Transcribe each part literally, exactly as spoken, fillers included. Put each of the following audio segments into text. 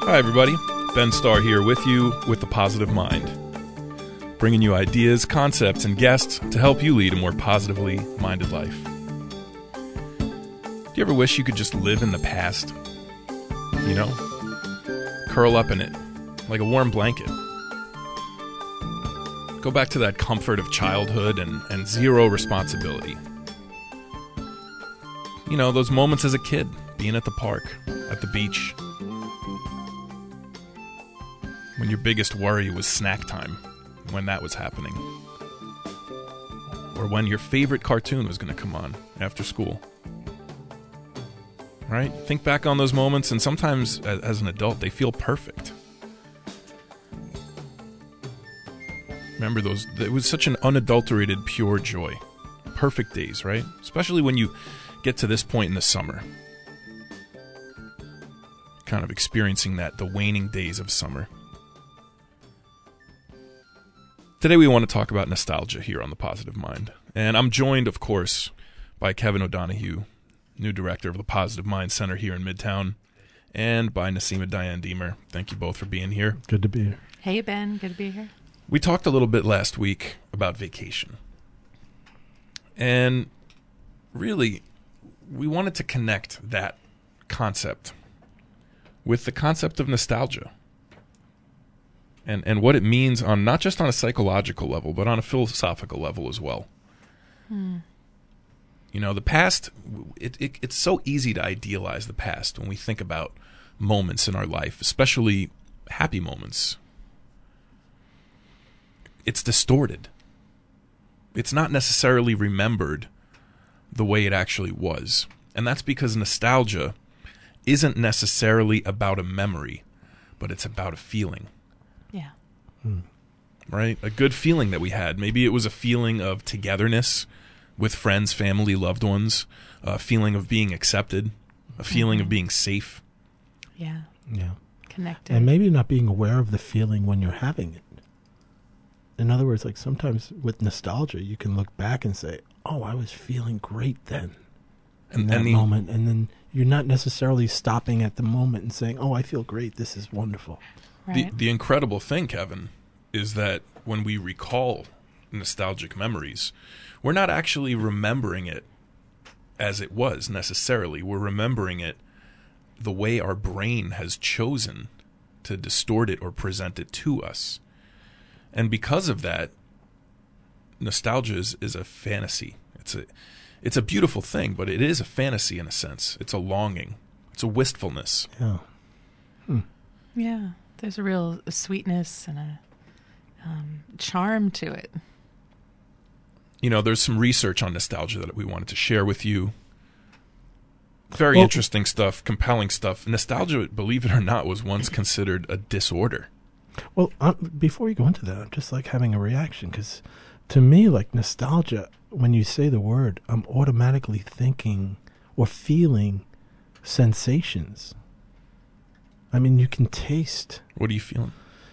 Hi, everybody. Ben Starr here with you with The Positive Mind, bringing you ideas, concepts, and guests to help you lead a more positively minded life. Do you ever wish you could just live in the past? You know? Curl up in it, like a warm blanket. Go back to that comfort of childhood and, and zero responsibility. You know, those moments as a kid, being at the park, at the beach, when your biggest worry was snack time, when that was happening. Or when your favorite cartoon was going to come on after school. Right? Think back on those moments, and sometimes as an adult, they feel perfect. Remember those, it was such an unadulterated, pure joy. Perfect days, right? Especially when you get to this point in the summer. Kind of experiencing that, the waning days of summer. Today we want to talk about nostalgia here on The Positive Mind. And I'm joined, of course, by Kevin O'Donohue, new director of the Positive Mind Center here in Midtown, and by Nasima Diane Deemer. Thank you both for being here. Good to be here. Hey, Ben. Good to be here. We talked a little bit last week about vacation. And really, we wanted to connect that concept with the concept of nostalgia. And and what it means on not just on a psychological level, but on a philosophical level as well. Hmm. You know, the past, it, it it's so easy to idealize the past when we think about moments in our life, especially happy moments. It's distorted. It's not necessarily remembered the way it actually was. And that's because nostalgia isn't necessarily about a memory, but it's about a feeling. Yeah. Hmm. Right? A good feeling that we had. Maybe it was a feeling of togetherness with friends, family, loved ones, a feeling of being accepted, a feeling mm-hmm. of being safe. Yeah. Yeah. Connected. And maybe not being aware of the feeling when you're having it. In other words, like sometimes with nostalgia, you can look back and say, oh, I was feeling great then. In and, that and the, moment. And then you're not necessarily stopping at the moment and saying, oh, I feel great. This is wonderful. Right. The, the incredible thing, Kevin, is that when we recall nostalgic memories, we're not actually remembering it as it was necessarily. We're remembering it the way our brain has chosen to distort it or present it to us. And because of that, nostalgia is, is a fantasy. It's a, it's a beautiful thing, but it is a fantasy in a sense. It's a longing. It's a wistfulness. Yeah. Hmm. Yeah. There's a real sweetness and a um, charm to it. You know, there's some research on nostalgia that we wanted to share with you. Very well, interesting stuff, compelling stuff. Nostalgia, believe it or not, was once considered a disorder. Well, uh, before you go into that, I'm just like having a reaction because to me, like nostalgia, when you say the word, I'm automatically thinking or feeling sensations. I mean, you can taste. What are you feeling?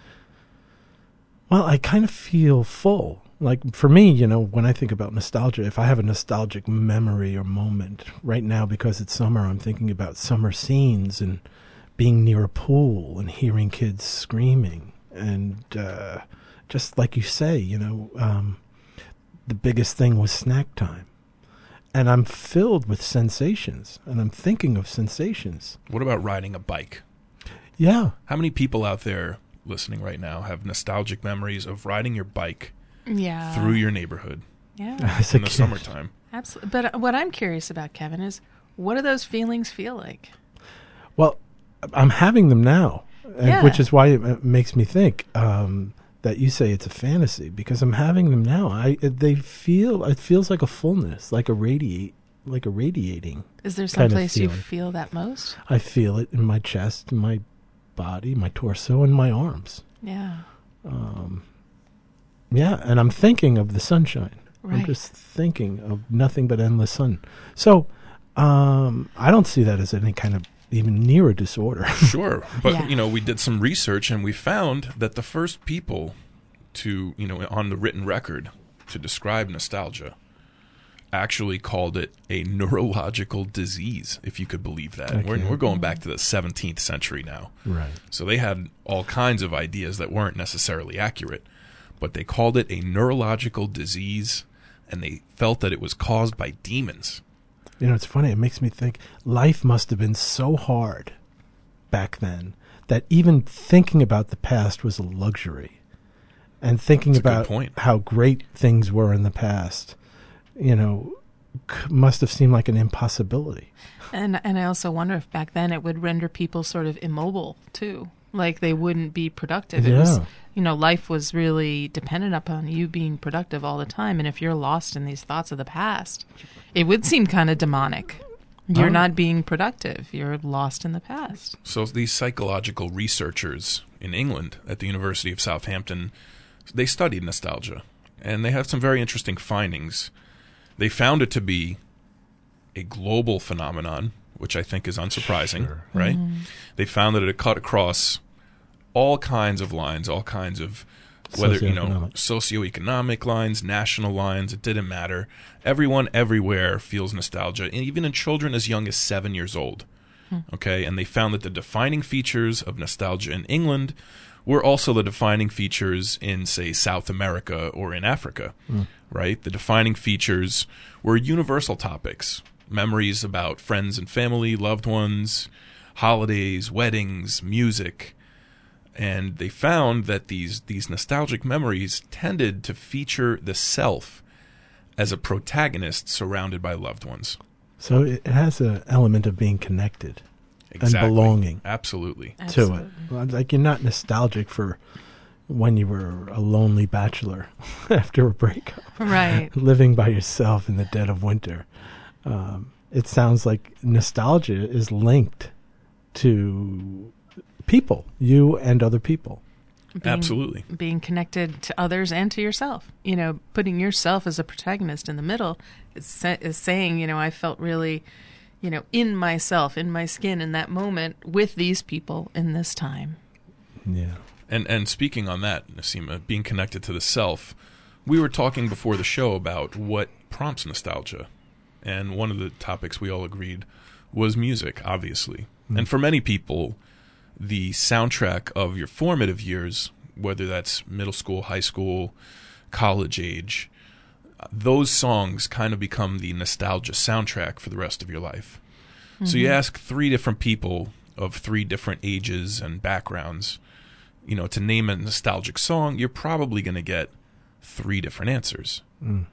Well, I kind of feel full. Like for me, you know, when I think about nostalgia, if I have a nostalgic memory or moment right now, because it's summer, I'm thinking about summer scenes and being near a pool and hearing kids screaming. And uh, just like you say, you know, um, the biggest thing was snack time. And I'm filled with sensations, and I'm thinking of sensations. What about riding a bike? Yeah. How many people out there listening right now have nostalgic memories of riding your bike yeah. through your neighborhood yeah. As in a the kid. summertime? Absolutely. But what I'm curious about, Kevin, is what do those feelings feel like? Well, I'm having them now, and Yeah. which is why it makes me think um, that you say it's a fantasy, because I'm having them now. I They feel, it feels like a fullness, like a radiate, like a radiating. Is there some kind of place you feeling. feel that most? I feel it in my chest, in my body, my torso, and my arms. Yeah. Um, yeah, and I'm thinking of the sunshine. Right. I'm just thinking of nothing but endless sun. So um, I don't see that as any kind of even near a disorder. Sure. But, Yeah. you know, we did some research and we found that the first people to, you know, on the written record to describe nostalgia actually called it a neurological disease, if you could believe that. Okay. We're, we're going back to the seventeenth century now. Right. So they had all kinds of ideas that weren't necessarily accurate, but they called it a neurological disease, and they felt that it was caused by demons. You know, it's funny. It makes me think life must have been so hard back then that even thinking about the past was a luxury. And thinking That's a good about point. how great things were in the past, you know, c- must have seemed like an impossibility. And and I also wonder if back then it would render people sort of immobile too, like they wouldn't be productive. It was, Yeah. you know, life was really dependent upon you being productive all the time. And if you're lost in these thoughts of the past, it would seem kind of demonic. You're Oh. not being productive. You're lost in the past. So these psychological researchers in England at the University of Southampton, they studied nostalgia, and they have some very interesting findings. They found it to be a global phenomenon, which I think is unsurprising, Sure. right? They found that it cut across all kinds of lines, all kinds of, whether, you know, Socioeconomic. socioeconomic lines, national lines, it didn't matter. Everyone everywhere feels nostalgia, and even in children as young as seven years old. Okay, and they found that the defining features of nostalgia in England were also the defining features in, say, South America or in Africa, right? The defining features were universal topics, memories about friends and family, loved ones, holidays, weddings, music. And they found that these these nostalgic memories tended to feature the self as a protagonist surrounded by loved ones. So it, it has an element of being connected Exactly. and belonging Absolutely. to Absolutely. it. Well, like you're not nostalgic for when you were a lonely bachelor after a breakup, Right. living by yourself in the dead of winter. Um, it sounds like nostalgia is linked to people, you and other people. Being, Absolutely. Being connected to others and to yourself. You know, putting yourself as a protagonist in the middle is, sa- is saying, you know, I felt really, you know, in myself, in my skin in that moment with these people in this time. Yeah. And and speaking on that, Nasima, being connected to the self, we were talking before the show about what prompts nostalgia. And one of the topics we all agreed was music, obviously. Mm. And for many people, the soundtrack of your formative years, whether that's middle school, high school, college age, those songs kind of become the nostalgia soundtrack for the rest of your life. Mm-hmm. So you ask three different people of three different ages and backgrounds, you know, to name a nostalgic song, you're probably going to get three different answers. Mm.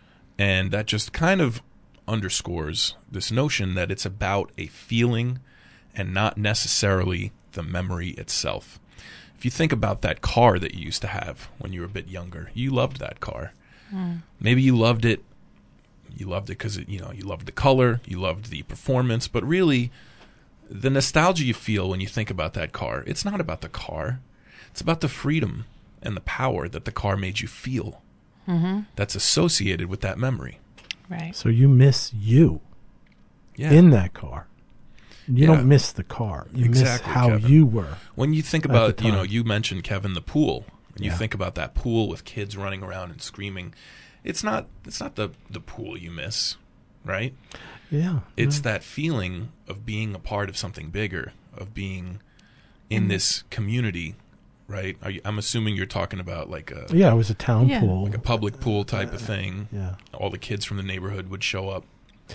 And that just kind of underscores this notion that it's about a feeling and not necessarily the memory itself. If you think about that car that you used to have when you were a bit younger, you loved that car. Mm. Maybe you loved it, you loved it because, you know, you loved the color, you loved the performance, but really the nostalgia you feel when you think about that car, it's not about the car. It's about the freedom and the power that the car made you feel. Mm-hmm. That's associated with that memory. Right. So you miss you Yeah. in that car. You Yeah. don't miss the car. You Exactly, miss how Kevin. you were. When you think at about, the you know, time. you mentioned, Kevin, the pool. When you Yeah. think about that pool with kids running around and screaming, it's not it's not the, the pool you miss, right? Yeah. It's yeah. that feeling of being a part of something bigger, of being in Mm. this community, right? Are you, I'm assuming you're talking about like a, Yeah, it was a town Yeah. pool. like a public pool type of thing. Yeah. All the kids from the neighborhood would show up.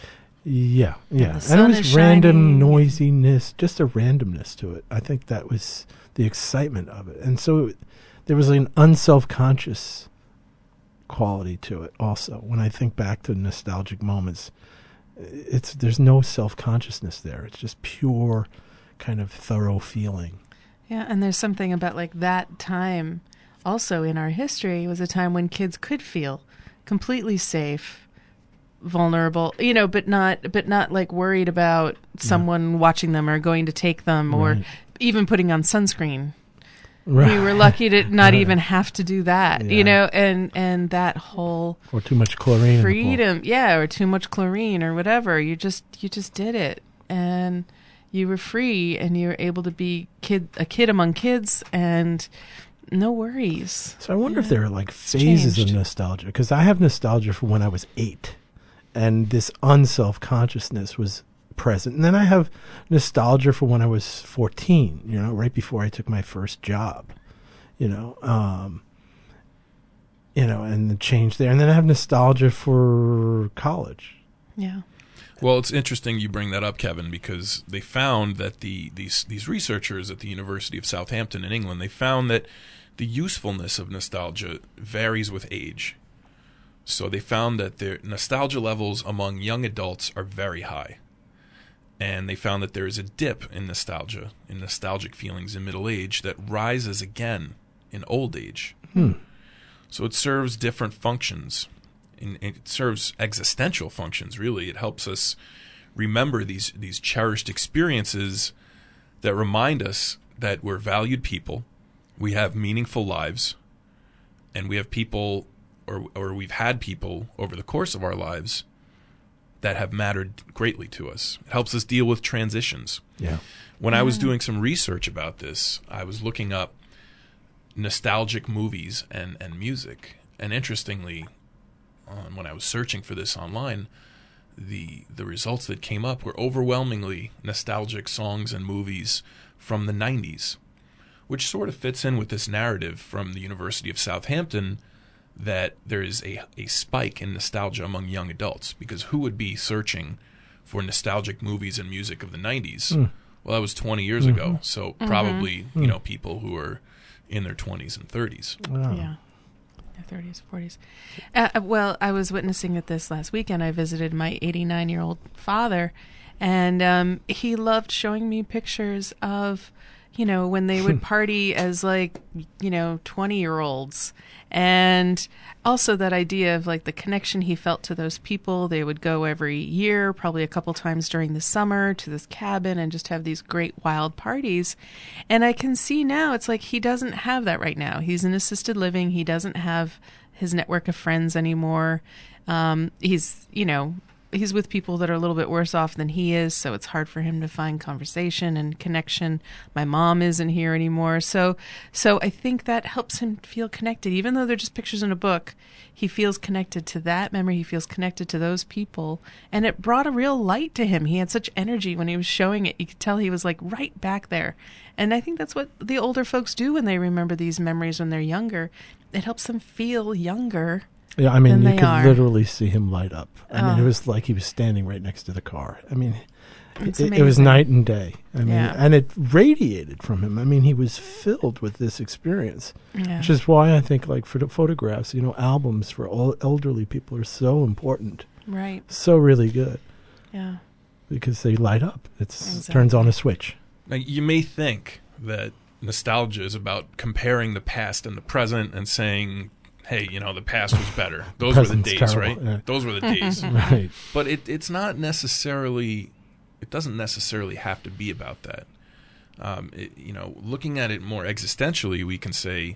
Yeah, yeah. the And sun it was is random shining. noisiness, just a randomness to it. I think that was the excitement of it. And so there was an unself-conscious quality to it also. When I think back to nostalgic moments, it's there's no self-consciousness there. It's just pure kind of thorough feeling. Yeah, and there's something about like that time also in our history was a time when kids could feel completely safe, vulnerable, you know, but not but not like worried about someone watching them or going to take them or Right. even putting on sunscreen. Right. We were lucky to not Right. even have to do that, Yeah. you know, and and that whole Or too much chlorine in the pool. freedom, yeah, or too much chlorine or whatever. You just you just did it, and you were free, and you were able to be kid a kid among kids, and no worries. So I wonder if Yeah. there are like phases changed. of nostalgia, because I have nostalgia for when I was eight, and this unself-consciousness was present. And then I have nostalgia for when I was fourteen, you know, right before I took my first job, you know, um, you know, and the change there. And then I have nostalgia for college. Yeah. Well, it's interesting you bring that up, Kevin, because they found that the these these researchers at the University of Southampton in England, they found that the usefulness of nostalgia varies with age. So they found that their nostalgia levels among young adults are very high. And they found that there is a dip in nostalgia, in nostalgic feelings in middle age that rises again in old age. Hmm. So it serves different functions. In, it serves existential functions, really. It helps us remember these, these cherished experiences that remind us that we're valued people, we have meaningful lives, and we have people, or or we've had people over the course of our lives that have mattered greatly to us. It helps us deal with transitions. Yeah. When I was doing some research about this, I was looking up nostalgic movies and, and music. And interestingly, um, when I was searching for this online, the the results that came up were overwhelmingly nostalgic songs and movies from the nineties, which sort of fits in with this narrative from the University of Southampton that there is a, a spike in nostalgia among young adults, because who would be searching for nostalgic movies and music of the nineties? Mm. Well, that was twenty years mm-hmm. ago, so mm-hmm. probably mm. you know people who are in their twenties and thirties. Wow. Yeah, their thirties, forties. Uh, well, I was witnessing it this last weekend. I visited my eighty-nine-year-old father, and um, he loved showing me pictures of, you know, when they would party as like, you know, twenty-year-olds. And also that idea of like the connection he felt to those people. They would go every year, probably a couple times during the summer, to this cabin and just have these great wild parties. And I can see now it's like he doesn't have that right now. He's in assisted living. He doesn't have his network of friends anymore. Um, he's, you know, he's with people that are a little bit worse off than he is, so it's hard for him to find conversation and connection. My mom isn't here anymore. So so I think that helps him feel connected. Even though they're just pictures in a book, he feels connected to that memory. He feels connected to those people. And it brought a real light to him. He had such energy when he was showing it. You could tell he was like right back there. And I think that's what the older folks do when they remember these memories when they're younger. It helps them feel younger. Yeah, I mean, you could are. literally see him light up. I Oh. mean, it was like he was standing right next to the car. I mean, It's it, it was amazing. night and day. I mean, Yeah. and it radiated from him. I mean, he was filled with this experience, Yeah. which is why I think, like, for the photographs, you know, albums for all elderly people are so important, Right. so really good, Yeah. because they light up. It's Exactly. turns on a switch. Now, you may think that nostalgia is about comparing the past and the present and saying, hey, you know, the past was better. Those were the Present's days, terrible, right? yeah. Those were the days. Right. But it, it's not necessarily, it doesn't necessarily have to be about that. Um, it, you know, looking at it more existentially, we can say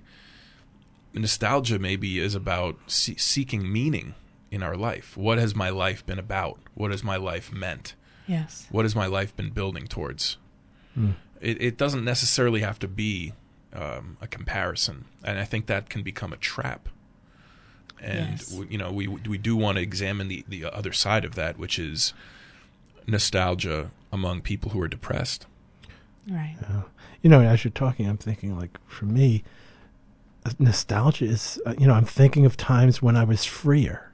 nostalgia maybe is about see- seeking meaning in our life. What has my life been about? What has my life meant? Yes. What has my life been building towards? Mm. It, it doesn't necessarily have to be um, a comparison, and I think that can become a trap. And Yes. we, you know, we we do want to examine the, the other side of that, which is nostalgia among people who are depressed. Right. Uh, you know, as you're talking, I'm thinking, like, for me, uh, nostalgia is, uh, you know, I'm thinking of times when I was freer.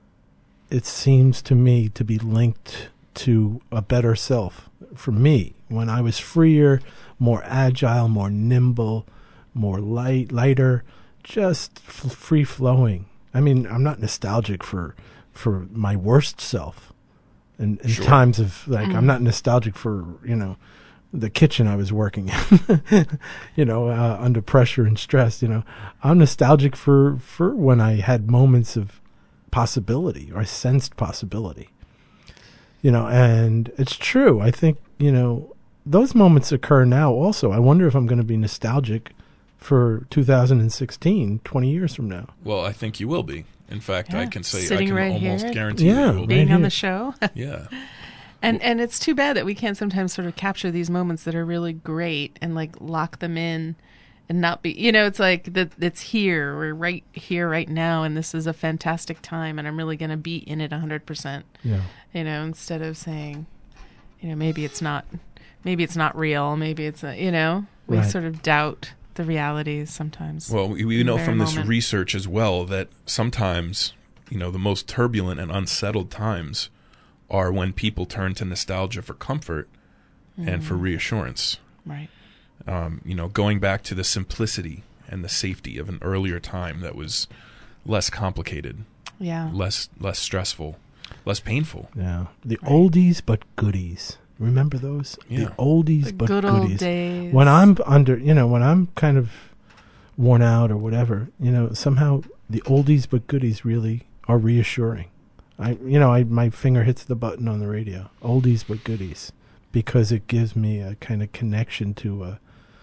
It seems to me to be linked to a better self. For me, when I was freer, more agile, more nimble, more light, lighter, just f- free-flowing. I mean, I'm not nostalgic for for my worst self. In, in Sure. times of, like, Mm. I'm not nostalgic for, you know, the kitchen I was working in, you know, uh, under pressure and stress. You know, I'm nostalgic for, for when I had moments of possibility, or I sensed possibility, you know, and it's true. I think, you know, those moments occur now also. I wonder if I'm going to be nostalgic for two thousand sixteen, twenty years from now. Well, I think you will be. In fact, I Yeah. can say Sitting I can right almost here. guarantee Yeah, that you will Being be. Right on here. the show. Yeah. And and it's too bad that we can't sometimes sort of capture these moments that are really great and like lock them in and not be, you know, it's like that it's here. We're right here right now, and this is a fantastic time, and I'm really going to be in it one hundred percent. Yeah. You know, instead of saying, you know, maybe it's not maybe it's not real, maybe it's a, you know, we Right. sort of doubt the realities sometimes. Well, we, we in the know very from this moment. research as well that sometimes, you know, the most turbulent and unsettled times are when people turn to nostalgia for comfort and for reassurance. Right. Um, you know, going back to the simplicity and the safety of an earlier time that was less complicated, Yeah. less less stressful, less painful. Yeah. The Right. oldies but goodies. Remember those? Yeah. The oldies The but good old goodies. days. When I'm under, you know, when I'm kind of worn out or whatever, you know, somehow the oldies but goodies really are reassuring. I, you know, I my finger hits the button on the radio. Oldies but goodies, because it gives me a kind of connection to a,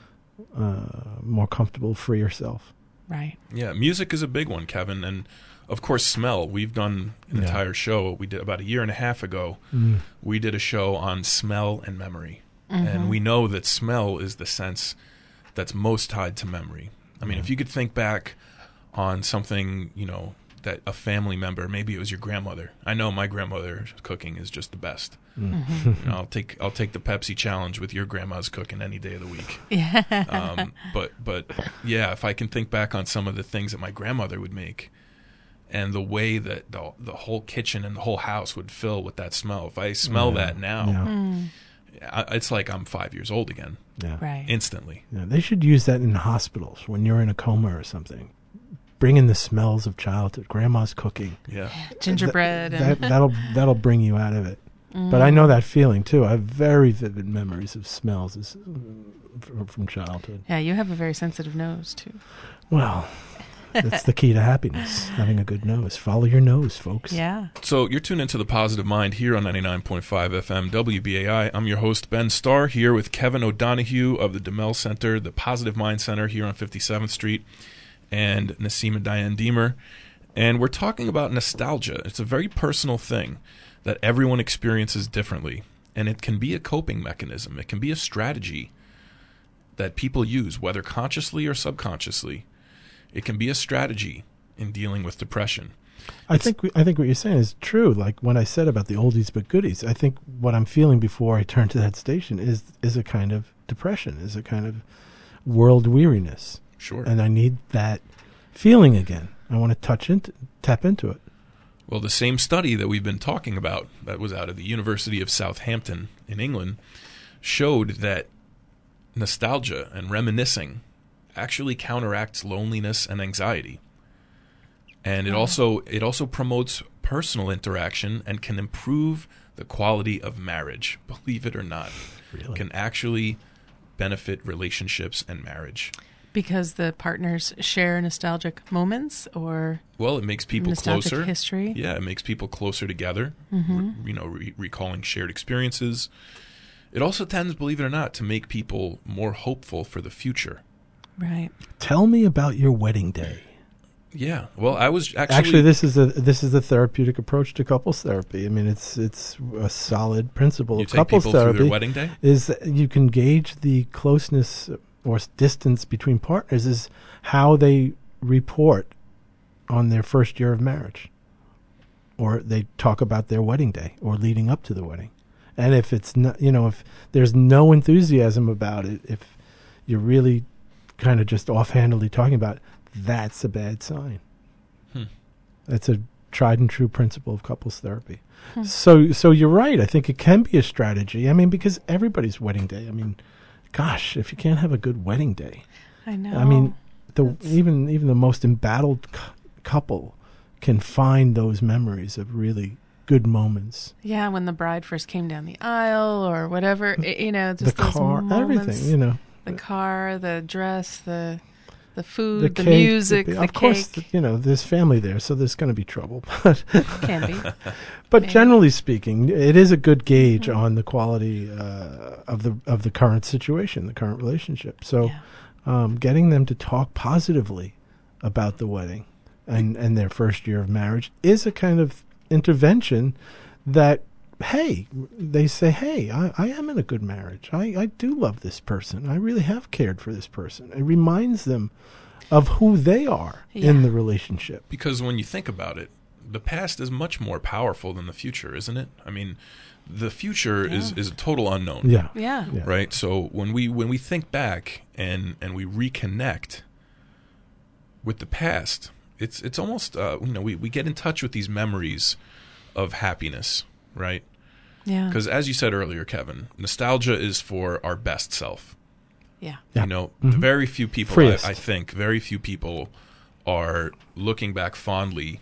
uh, more comfortable, freer self. Right. Yeah, music is a big one, Kevin, and of course, smell. We've done an Yeah. entire show. We did about a year and a half ago. Mm. We did a show on smell and memory, and we know that smell is the sense that's most tied to memory. I mean, Yeah. if you could think back on something, you know, that a family member, maybe it was your grandmother. I know my grandmother's cooking is just the best. Mm. You know, I'll take I'll take the Pepsi challenge with your grandma's cooking any day of the week. Yeah. Um, but but yeah, if I can think back on some of the things that my grandmother would make, and the way that the the whole kitchen and the whole house would fill with that smell. If I smell Yeah. that now, Yeah. Mm. I, it's like I'm five years old again, Yeah. Right. instantly. Yeah, they should use that in hospitals when you're in a coma or something. Bring in the smells of childhood, grandma's cooking. Yeah. Gingerbread. Th- and, that, that'll that'll bring you out of it. But I know that feeling too. I have very vivid memories of smells as, from, from childhood. yeah, you have a very sensitive nose too. Well, that's the key to happiness, having a good nose. Follow your nose, folks. Yeah. So you're tuned into The Positive Mind here on ninety-nine point five F M W B A I. I'm your host, Ben Starr, here with Kevin O'Donohue of the DeMel Center, the Positive Mind Center here on fifty-seventh Street, and Naseema Diane Deemer. And we're talking about nostalgia. It's a very personal thing that everyone experiences differently. And it can be a coping mechanism. It can be a strategy that people use, whether consciously or subconsciously. It can be a strategy in dealing with depression. I think we- I think what you're saying is true. Like when I said about the oldies but goodies, I think what I'm feeling before I turn to that station is is a kind of depression, is a kind of world weariness, Sure. and I need that feeling again. I want to touch into, tap into it. Well, the same study that we've been talking about, that was out of the University of Southampton in England, showed that nostalgia and reminiscing actually counteracts loneliness and anxiety. And it also it also promotes personal interaction and can improve the quality of marriage, believe it or not. Really? Can actually benefit relationships and marriage. Because the partners share nostalgic moments or Well, it makes people nostalgic closer. history. Yeah, it makes people closer together, Mm-hmm. re- you know, re- recalling shared experiences. It also tends, believe it or not, to make people more hopeful for the future. Right. Tell me about your wedding day. Yeah. Well, I was actually... Actually, this is a this is the therapeutic approach to couples therapy. I mean, it's it's a solid principle you of take couples people through therapy. their wedding day? Is that you can gauge the closeness or s- distance between partners is how they report on their first year of marriage, or they talk about their wedding day or leading up to the wedding. And if it's not, you know, if there's no enthusiasm about it, if you're really kind of just offhandedly talking about it, that's a bad sign. Hmm. That's a tried and true principle of couples therapy. So, so you're right. I think it can be a strategy. I mean, because everybody's wedding day. I mean, gosh, if you can't have a good wedding day, I know. I mean, the That's- even even the most embattled cu- couple can find those memories of really good moments. yeah, when the bride first came down the aisle or whatever, it, you know, just the those car, moments, everything, you know. the car, the dress, the the food, The, the, cake, music, the, the, of course, cake. you know, there's family there, so there's going to be trouble. But Can be. But Yeah. generally speaking, it is a good gauge on the quality uh, of the of the current situation, the current relationship. So, Yeah. um, getting them to talk positively about the wedding and, and their first year of marriage is a kind of intervention that hey, they say, hey, I, I am in a good marriage. I, I do love this person. I really have cared for this person. It reminds them of who they are Yeah. in the relationship. Because when you think about it, the past is much more powerful than the future, isn't it? I mean, the future Yeah. is, is a total unknown. Yeah. Yeah. Yeah. Right? So when we when we think back and, and we reconnect with the past, it's it's almost uh, you know we, we get in touch with these memories of happiness, right? Yeah. Because as you said earlier, Kevin, nostalgia is for our best self. Yeah. Yeah. You know, Mhm. very few people, Freest. I, I think, very few people are looking back fondly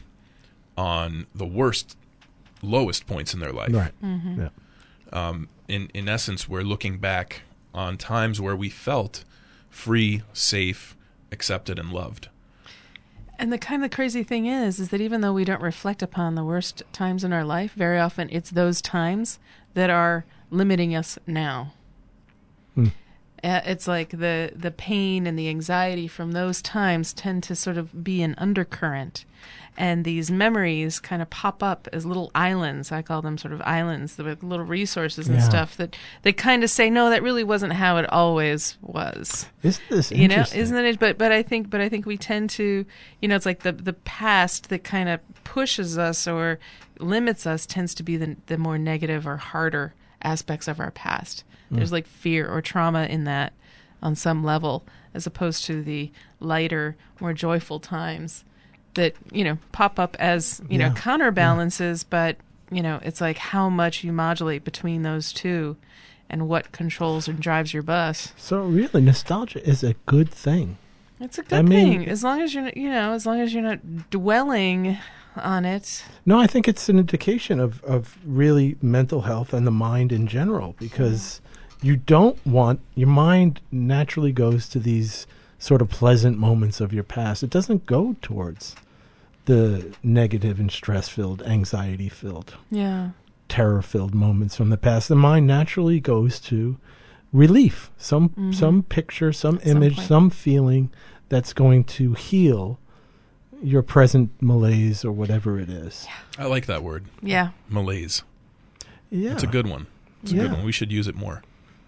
on the worst, lowest points in their life. Right. Mm-hmm. Yeah. Um, in in essence, we're looking back on times where we felt free, safe, accepted, and loved. And the kind of crazy thing is, is that even though we don't reflect upon the worst times in our life, very often it's those times that are limiting us now. Hmm. Uh, it's like the the pain and the anxiety from those times tend to sort of be an undercurrent. And these memories kind of pop up as little islands. I call them sort of islands, the little resources and Yeah. stuff that, that kind of say, no, that really wasn't how it always was. Isn't this You know, interesting? isn't it? But but I think but I think we tend to, you know, it's like the the past that kind of pushes us or limits us tends to be the the more negative or harder aspects of our past. There's like fear or trauma in that on some level, as opposed to the lighter, more joyful times that, you know, pop up as, you Yeah. know, counterbalances, but, you know, it's like how much you modulate between those two and what controls and drives your bus. So really, nostalgia is a good thing. It's a good I mean- thing, as long as you're, not- you know, as long as you're not dwelling on it. No, I think it's an indication of, of really mental health and the mind in general, because you don't want, your mind naturally goes to these sort of pleasant moments of your past. It doesn't go towards the negative and stress-filled, anxiety-filled, Yeah. terror-filled moments from the past. The mind naturally goes to relief, some some picture, some At some image, point. some feeling that's going to heal your present malaise or whatever it is. I like that word, Yeah. malaise. Yeah, It's a good one. It's a Yeah. good one. We should use it more.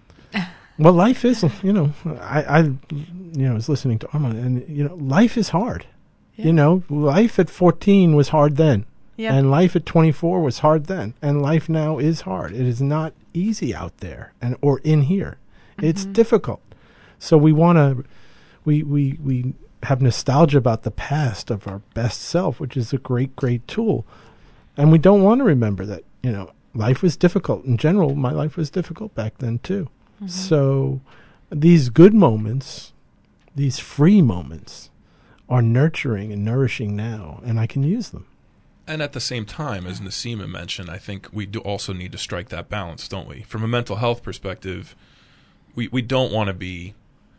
Well, life is, you know, I, I, you know, was listening to Armand, and you know, life is hard. Yeah. You know, life at fourteen was hard then, Yeah. and life at twenty-four was hard then, and life now is hard. It is not easy out there, and or in here. It's difficult. So we want to, we we we have nostalgia about the past of our best self, which is a great, great tool, and we don't want to remember that. You know, life was difficult in general. My life was difficult back then too. So these good moments, these free moments, are nurturing and nourishing now, and I can use them. And at the same time, as Naseema mentioned, I think we do also need to strike that balance, don't we? From a mental health perspective, we, we don't want to be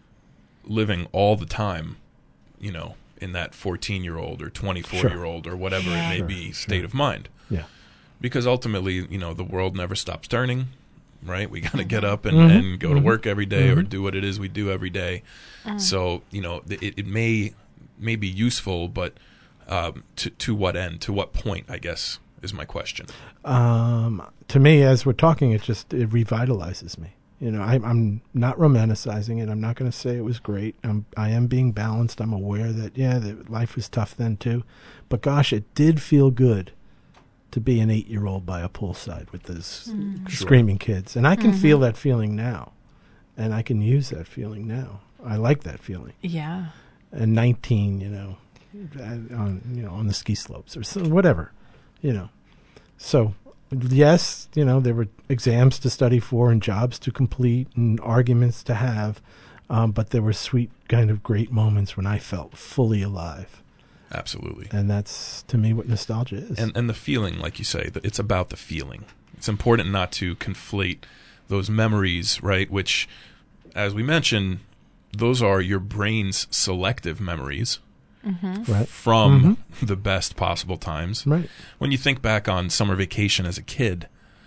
living all the time, you know, in that fourteen-year-old or twenty-four-year-old or whatever Yeah. it may Sure, be sure. state of mind. Yeah. Because ultimately, you know, the world never stops turning, right? We got to get up and, Mhm, and go to mhm, work every day or mhm. do what it is we do every day. So, you know, th- it, it may may be useful, but um, to to what end? To what point, I guess, is my question. Um, to me, as we're talking, it just it revitalizes me. You know, I, I'm not romanticizing it. I'm not going to say it was great. I'm, I am being balanced. I'm aware that yeah, that life was tough then too, but gosh, it did feel good to be an eight-year-old by a poolside with those Sure. screaming kids, and I can feel that feeling now, and I can use that feeling now. I like that feeling. Yeah. And nineteen, you know, uh, on you know on the ski slopes or so, whatever, you know. So yes, you know there were exams to study for and jobs to complete and arguments to have, um, but there were sweet kind of great moments when I felt fully alive, Absolutely. and that's to me what nostalgia is. And and the feeling, like you say, that it's about the feeling. It's important not to conflate those memories, right? Which, as we mentioned, those are your brain's selective memories right, from the best possible times. right, When you think back on summer vacation as a kid,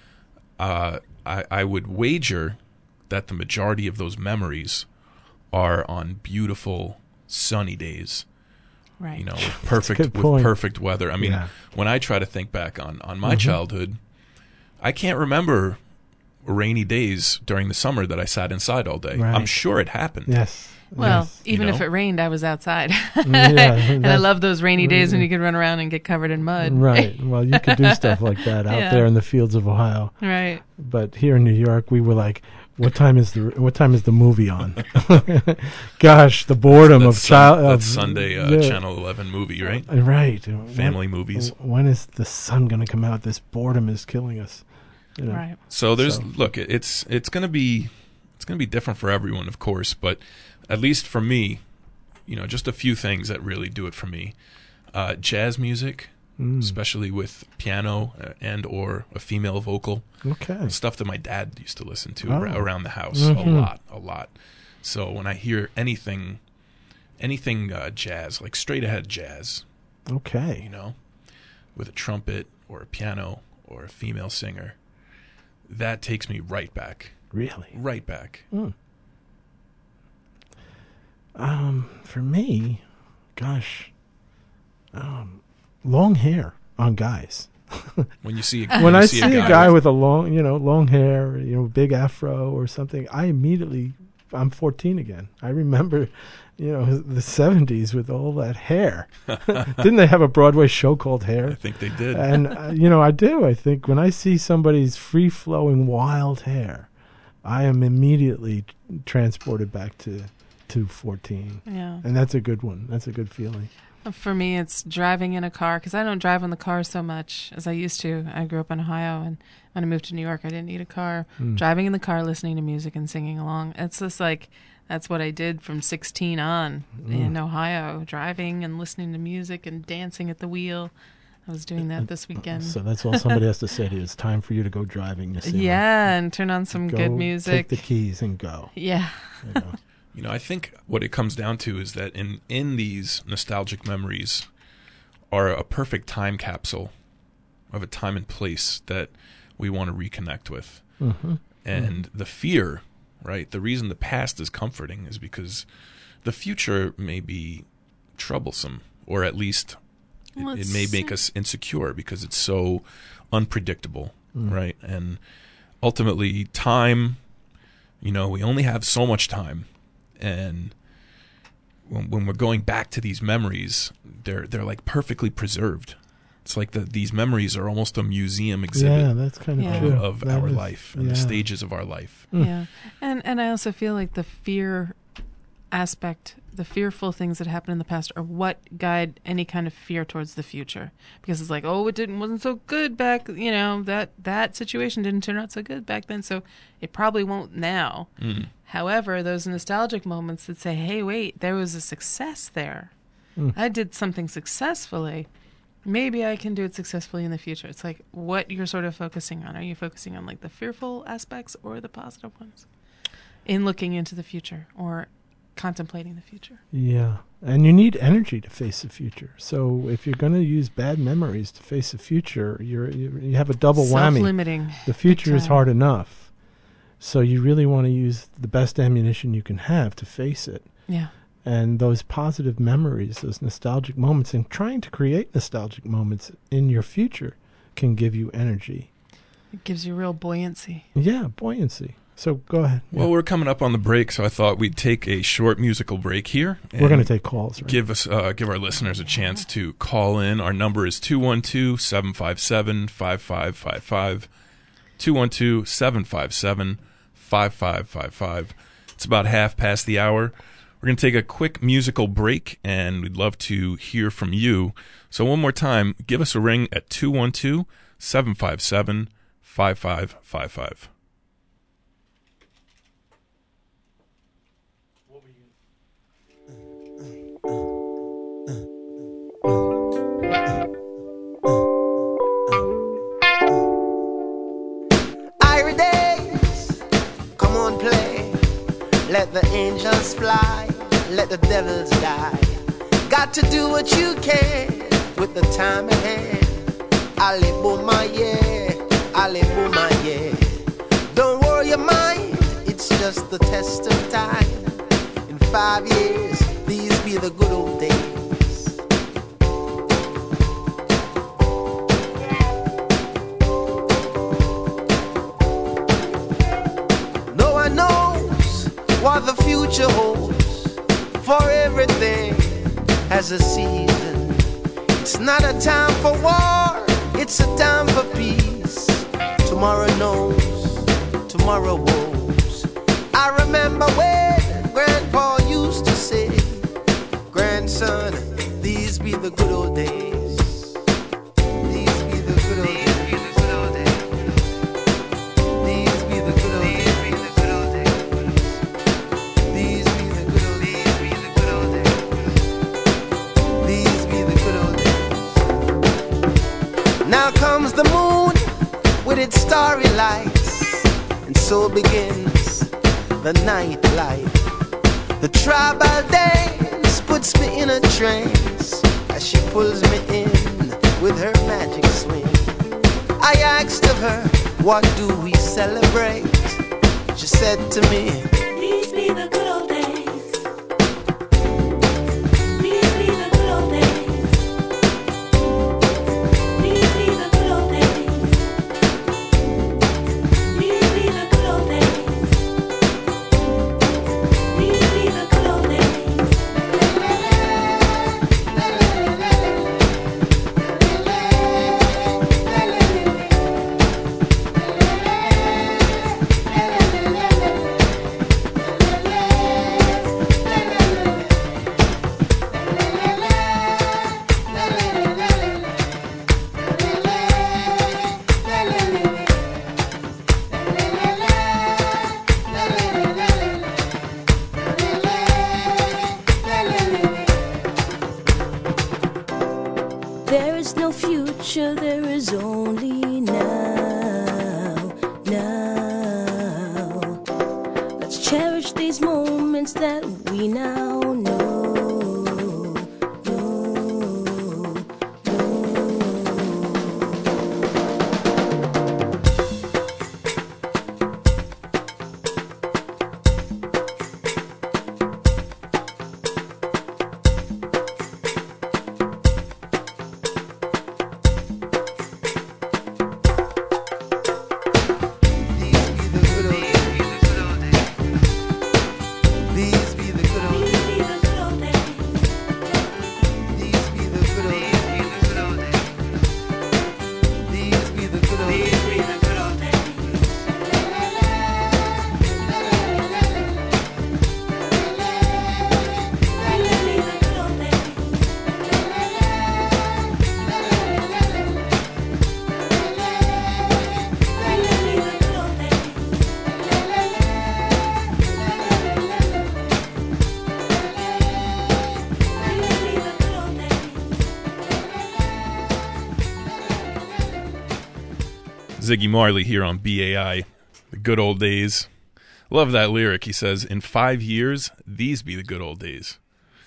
uh, I, I would wager that the majority of those memories are on beautiful, sunny days. Right. You know, with perfect good with point. perfect weather. I mean, Yeah. when I try to think back on on my childhood, I can't remember rainy days during the summer that I sat inside all day. Right. I'm sure it happened. Yes. Well, yes. even You if know? it rained, I was outside. Yeah, and I that's- love those rainy days when you could run around and get covered in mud. Right. Well, you could do stuff like that out Yeah. there in the fields of Ohio. Right. But here in New York, we were like, "What time is the What time is the movie on?" Gosh, the boredom That's of child. Sun- of, that's Sunday uh, yeah. Channel eleven movie, right? Right. Family when, movies. When is the sun going to come out? This boredom is killing us. You know? Right. So there's So- look, it- it's it's gonna be it's gonna be different for everyone, of course, but at least for me, you know, just a few things that really do it for me. Uh, jazz music, Mm. especially with piano uh, and or a female vocal, Okay. stuff that my dad used to listen to Oh. ar- around the house Mhm. a lot, a lot. So when I hear anything, anything uh, jazz, like straight ahead jazz, you Okay. know, with a trumpet or a piano or a female singer, that takes me right back, Really. right back. Mm. Um, for me, gosh, um, long hair on guys. When you see a, When you I see a guy, guy with, with a long, you know, long hair, you know, big afro or something, I immediately, I'm fourteen again. I remember, you know, the seventies with all that hair. Didn't they have a Broadway show called I Hair? think they did. And, uh, you know, I do. I think when I see somebody's free-flowing wild hair, I am immediately transported back to, to fourteen. Yeah. And that's a good one. That's a good feeling. For me, it's driving in a car because I don't drive in the car so much as I used to. I grew up in Ohio, and when I moved to New York, I didn't need a car. Mm. Driving in the car, listening to music and singing along. It's just like that's what I did from sixteen on in Ohio, driving and listening to music and dancing at the wheel. I was doing that this weekend. So that's all somebody has to say to you. It's time for you to go driving. This Yeah, and turn on some Go good Take music. the keys and go. Yeah. You know. You know, I think what it comes down to is that in, in these nostalgic memories are a perfect time capsule of a time and place that we want to reconnect with. Mm-hmm. And the fear, right? The reason the past is comforting is because the future may be troublesome, or at least it, Well, it may it's- make us insecure because it's so unpredictable, Mm. right? And ultimately, time, you know, we only have so much time. And when, when we're going back to these memories, they're they're like perfectly preserved. It's like the, these memories are almost a museum exhibit Yeah, that's kind of Yeah. true. of That our is- life and yeah. the stages of our life. Mm. Yeah. And and I also feel like the fear aspect, the fearful things that happened in the past are what guide any kind of fear towards the future. Because it's like, oh, it didn't wasn't so good back, you know, that that situation didn't turn out so good back then, so it probably won't now. Mm. However, those nostalgic moments that say, hey, wait, there was a success there. Mm. I did something successfully. Maybe I can do it successfully in the future. It's like what you're sort of focusing on. Are you focusing on like the fearful aspects or the positive ones in looking into the future or contemplating the future? Yeah, and you need energy to face the future. So if you're going to use bad memories to face the future, you're you, you have a double whammy. Self-limiting. The future is time. hard enough, so you really want to use the best ammunition you can have to face it. Yeah. And those positive memories, those nostalgic moments, and trying to create nostalgic moments in your future can give you energy. It gives you real buoyancy. Yeah, buoyancy. So go ahead. Well, Yeah. we're coming up on the break, so I thought we'd take a short musical break here. We're going to and take calls. Right? give us uh, give our listeners a chance to call in. Our number is two one two, seven five seven, five five five five. two one two, seven five seven, five five five five. It's about half past the hour. We're going to take a quick musical break, and we'd love to hear from you. So one more time, give us a ring at two one two, seven five seven, five five five five. Irie days, come on play. Let the angels fly, let the devils die. Got to do what you can with the time at hand. Ali boom my yeah, Ali boom my yeah. Don't worry your mind, it's just the test of time. In five years, these be the good old days. future holds, for everything has a season. It's not a time for war, it's a time for peace. Tomorrow knows, tomorrow woes. I remember when Grandpa used to say, grandson, these be the good old days. These be the good old days. These be the good old days. These be the good old days. These be the good old days. Now comes the moon with its starry lights, and so begins the night life. The tribal dance puts me in a trance as she pulls me in with her magic swing. I asked of her, what do we celebrate? She said to me, these be the good old days. These be the good old days. These be the good old days. These be the good old days. These be the good old days. There is no future, there is only now, now. Let's cherish these moments that we now know, know, know. Ziggy Marley here on B A I, the good old days. Love that lyric. He says, in five years, these be the good old days.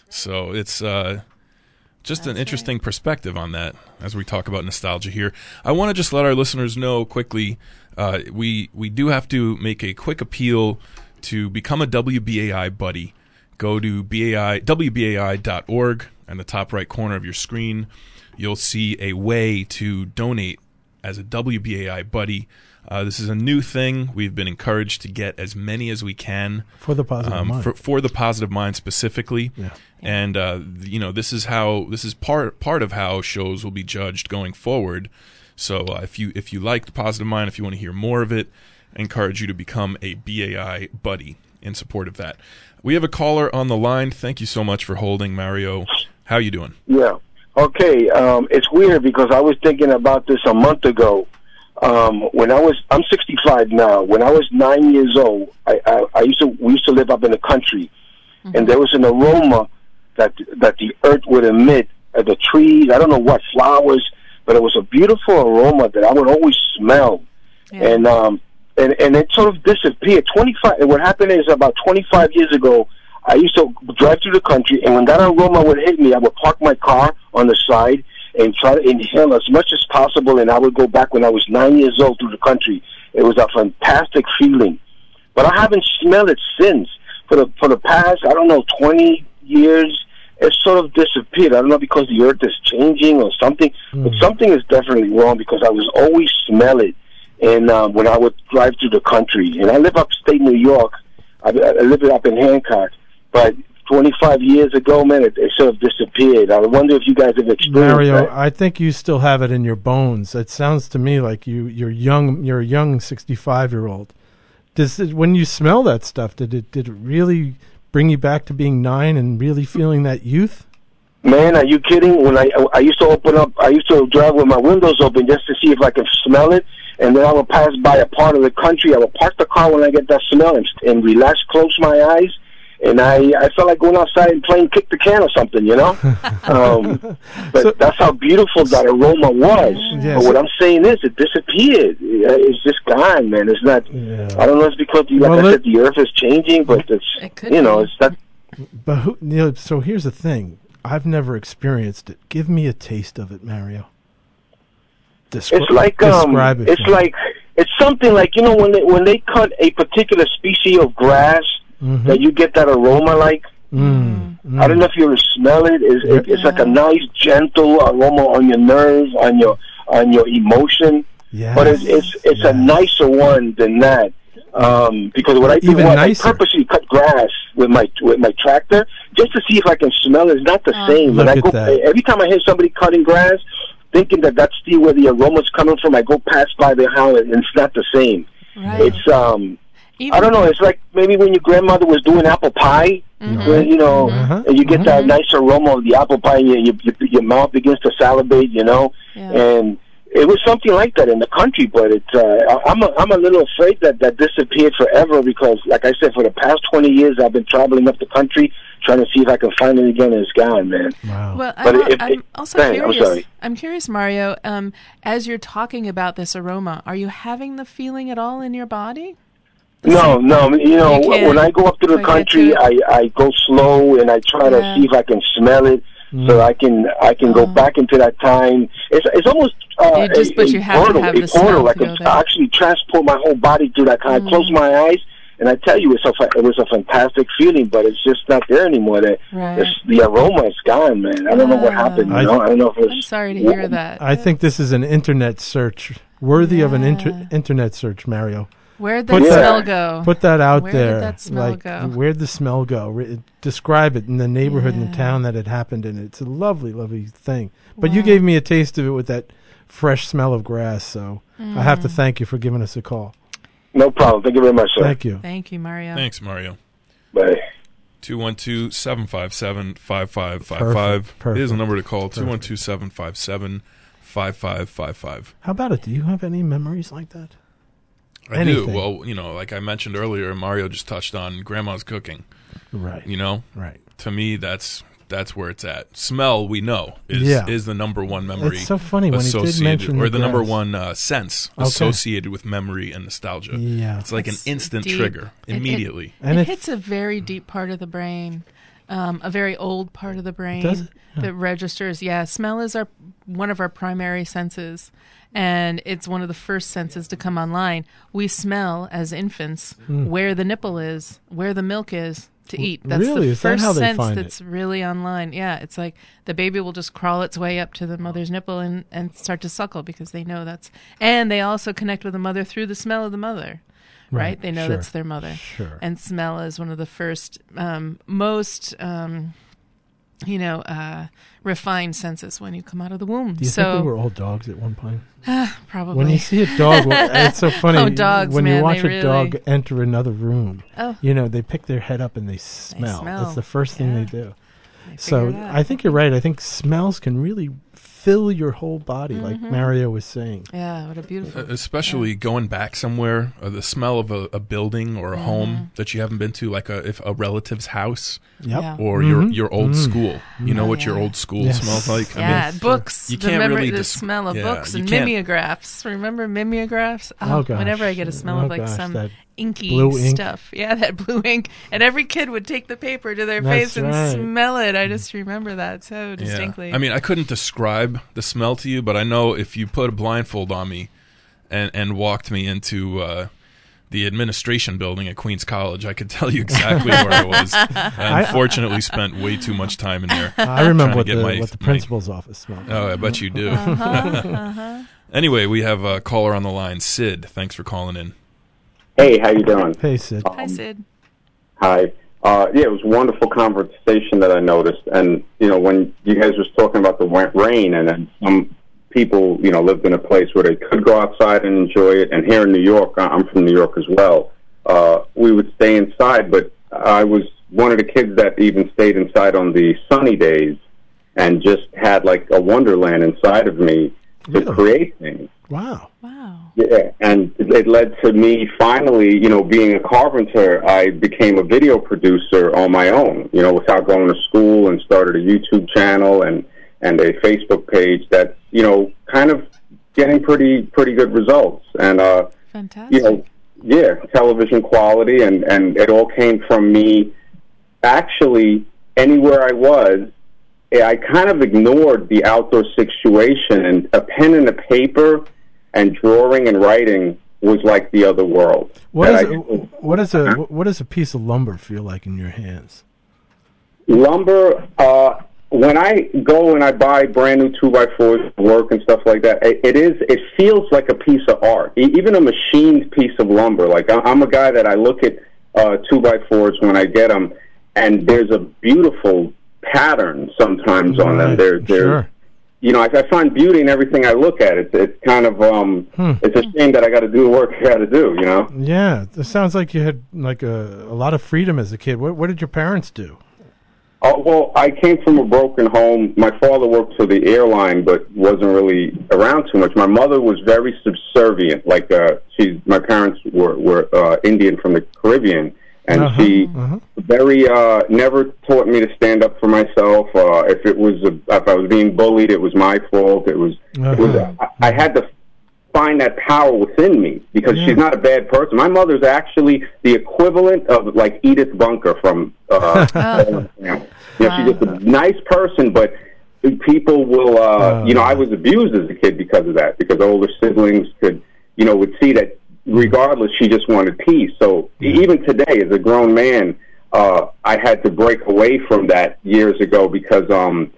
So it's uh, just That's an interesting right. perspective on that as we talk about nostalgia here. I want to just let our listeners know quickly, uh, we, we do have to make a quick appeal to become a W B A I buddy. Go to B A I, W B A I dot org, and the top right corner of your screen, you'll see a way to donate as a W B A I buddy. Uh, this is a new thing. We've been encouraged to get as many as we can for the positive um, mind. For, for the positive mind specifically. Yeah. And uh, you know, this is how this is part part of how shows will be judged going forward. So uh, if you if you liked Positive Mind, if you want to hear more of it, I encourage you to become a B A I buddy in support of that. We have a caller on the line. Thank you so much for holding, Mario. How you doing? Yeah. Okay, um, it's weird because I was thinking about this a month ago. Um, when I was, I'm sixty-five now. When I was nine years old, I, I, I used to, we used to live up in the country, mm-hmm. and there was an aroma that that the earth would emit, uh, the trees. I don't know what flowers, but it was a beautiful aroma that I would always smell, yeah. and um, and and it sort of disappeared. Twenty-five. What happened is about twenty-five years ago, I used to drive through the country, and when that aroma would hit me, I would park my car on the side and try to inhale as much as possible, and I would go back when I was nine years old through the country. It was a fantastic feeling. But I haven't smelled it since. For the for the past, I don't know, twenty years, it sort of disappeared. I don't know, because the earth is changing or something, mm. but something is definitely wrong, because I was always smell it and uh, when I would drive through the country. And I live upstate New York, I, I live up in Hancock, but twenty-five years ago, man, it, it sort of disappeared. I wonder if you guys have experienced Mario, that. I think you still have it in your bones. It sounds to me like you, you're young. You're a young sixty-five-year-old. Does it, when you smell that stuff, did it did it really bring you back to being nine and really feeling that youth? Man, are you kidding? When I I used to open up, I used to drive with my windows open just to see if I could smell it, and then I would pass by a part of the country. I would park the car when I get that smell and, and relax, close my eyes. And I, I felt like going outside and playing kick the can or something, you know? um, but So- that's how beautiful that aroma was. Yeah, but so- what I'm saying is, it disappeared. It's just gone, man. It's not, Yeah. I don't know if it's because, the, like Well, I let- said, the earth is changing, but it's, It could you know, be. it's that. But who, you know, so here's the thing. I've never experienced it. Give me a taste of it, Mario. Descri- It's like, um, describe it it's for me. like, it's something like, you know, when they, when they cut a particular species of grass, Mhm. that you get that aroma like, Mm, mm. I don't know if you ever smell it. It's, it, it's like a nice, gentle aroma on your nerves, on your on your emotion. Yes. But it's it's it's a Yes. nicer one than that. Um, because what I do, Even was nicer. I purposely cut grass with my with my tractor just to see if I can smell it. It's not the Oh. same. When Look I at go, that. every time I hear somebody cutting grass, thinking that that's the where the aroma's coming from, I go past by their house, and it's not the same. Right. It's um. Even, I don't know. It's like maybe when your grandmother was doing apple pie, when, you know, Uh-huh. and you get that nice aroma of the apple pie, and your, your, your mouth begins to salivate, you know. Yeah. And it was something like that in the country, but it's uh, I- I'm a, I'm a little afraid that that disappeared forever because, like I said, for the past twenty years, I've been traveling up the country trying to see if I can find it again, and it's gone, man. Wow. Well, But I'm, if- I'm if- also go ahead, I'm curious. sorry. I'm curious, Mario. Um, as you're talking about this aroma, are you having the feeling at all in your body? No, no. You know, You can't when I go up to the quite get country, to I, I go slow and I try Yeah. to see if I can smell it, Mm. so I can I can go Oh. back into that time. It's it's almost uh, It just- a, but a you have to portal, have a the portal. smell I to go can there. actually transport my whole body through that. Kind. I close Mm. my eyes, and I tell you, it's a fa- it was a fantastic feeling, but it's just not there anymore. The Right. it's, the aroma is gone, man. I don't know what Ah. happened. You I- know, I don't know if it's. I'm sorry to hear that. I think this is an internet search worthy of an inter- Yeah. internet search, Mario. Where'd Put that that- smell go? Put that out Where did there. that smell like, go? Where'd the smell go? Re- describe it in the neighborhood and the Yeah. town that it happened in. It's a lovely, lovely thing. But you Wow. gave me a taste of it with that fresh smell of grass, so I have to Mm. thank you for giving us a call. No problem. Thank you very much, sir. Thank you. Thank you, Mario. Thanks, Mario. Bye. two one two, seven five seven, five five five Perfect, five perfect. is the number to call, two one two, seven five seven, five five five five. How about it? Do you have any memories like that? I Anything. do. Well, you know, like I mentioned earlier, Mario just touched on grandma's cooking. Right. You know, Right. to me, that's that's where it's at. Smell, we know, is Yeah. is the number one memory. It's so funny when he did associated, mention or the the number grass. one uh, sense Okay. associated with memory and nostalgia. Yeah. It's like It's an instant deep. trigger It- it- immediately. And it if- hits a very deep part of the brain, um, a very old part of the brain Does it? Yeah. that registers. Yeah, smell is our one of our primary senses, and it's one of the first senses to come online. We smell as infants Hmm. where the nipple is, where the milk is to eat. That's really? the Is that first how they sense find that's really online. Yeah, it's like the baby will just crawl its way up to the mother's nipple and, and start to suckle because they know that's. And they also connect with the mother through the smell of the mother. Right, Right, they know sure, that's their mother. sure. And smell is one of the first, um, most, um, you know, uh, refined senses when you come out of the womb. Do you so think we were all dogs at one point? probably. When you see a dog, well, it's so funny. Oh, dogs, when man, you watch they a dog really- enter another room, Oh. you know, they pick their head up and they smell. smell. That's the first thing Yeah. they do. They So figure it out. I think you're right. I think smells can really fill your whole body, like Mm-hmm. Mario was saying. yeah, what a beautiful. Especially going back somewhere, or the smell of a, a building or a Mm-hmm. home that you haven't been to, like a if a relative's house Yep. Yeah. or your Mhm. your old Mm. school. You know Oh, what your yeah. old school Yes. smells like. I yeah, mean, books. you the can't memory, really the des- smell of yeah, books you and can't- mimeographs. Remember mimeographs? Oh, Whenever I gosh. get a smell Oh, of like gosh, some that inky blue ink. stuff, yeah, that blue ink, and every kid would take the paper to their That's face and right. smell it. I just remember that so distinctly. Yeah. I mean, I couldn't describe the smell to you, but I know if you put a blindfold on me and and walked me into uh, the administration building at Queens College, I could tell you exactly where I was. I unfortunately spent way too much time in there. I remember trying what to the, get my- what the my- principal's office smelled like. Oh, I bet you do. uh-huh, uh-huh. Anyway, we have a caller on the line, Sid. Thanks for calling in. Hey, how you doing? Hey, Sid. Hi, Sid. Hi. Uh, yeah, it was a wonderful conversation that I noticed. And, you know, when you guys was talking about the wa- rain and then some people, you know, lived in a place where they could go outside and enjoy it. And here in New York, I'm from New York as well, uh, we would stay inside. But I was one of the kids that even stayed inside on the sunny days and just had like a wonderland inside of me to Really? create things. Wow. Wow. Yeah, and it led to me finally, you know, being a carpenter, I became a video producer on my own, you know, without going to school, and started a YouTube channel and, and a Facebook page that's, you know, kind of getting pretty pretty good results. And, uh, Fantastic. you know, yeah, television quality, and, and it all came from me actually anywhere I was. I kind of ignored the outdoor situation, and a pen and a paper and drawing and writing was like the other world. What is That a, I- what is a what does a piece of lumber feel like in your hands? lumber, uh, when I go and I buy brand new two by fours for work and stuff like that, it, it is, it feels like a piece of art. E- even a machined piece of lumber. Like, I- I'm a guy that I look at uh, two by fours when I get them, and there's a beautiful pattern sometimes on them. Right, There, there, sure. you know, I, I find beauty in everything I look at. It's, it's kind of, um, Hmm. it's a shame that I got to do the work I got to do. You know. Yeah, it sounds like you had like a, a lot of freedom as a kid. What, what did your parents do? Oh, well, I came from a broken home. My father worked for the airline, but wasn't really around too much. My mother was very subservient. Like, uh, she's, my parents were, were uh, Indian from the Caribbean, and Uh-huh, she uh-huh. very uh, never taught me to stand up for myself. Uh, if it was, a, if I was being bullied, it was my fault. It was, it was. Uh-huh. I, I had to find that power within me, because Yeah. she's not a bad person. My mother's actually the equivalent of like Edith Bunker from. Uh, Oh. you know, she's just a nice person, but people will. Uh, Oh. you know, I was abused as a kid because of that. Because older siblings could, you know, would see that regardless, she just wanted peace. So even today, as a grown man, uh, I had to break away from that years ago, because um,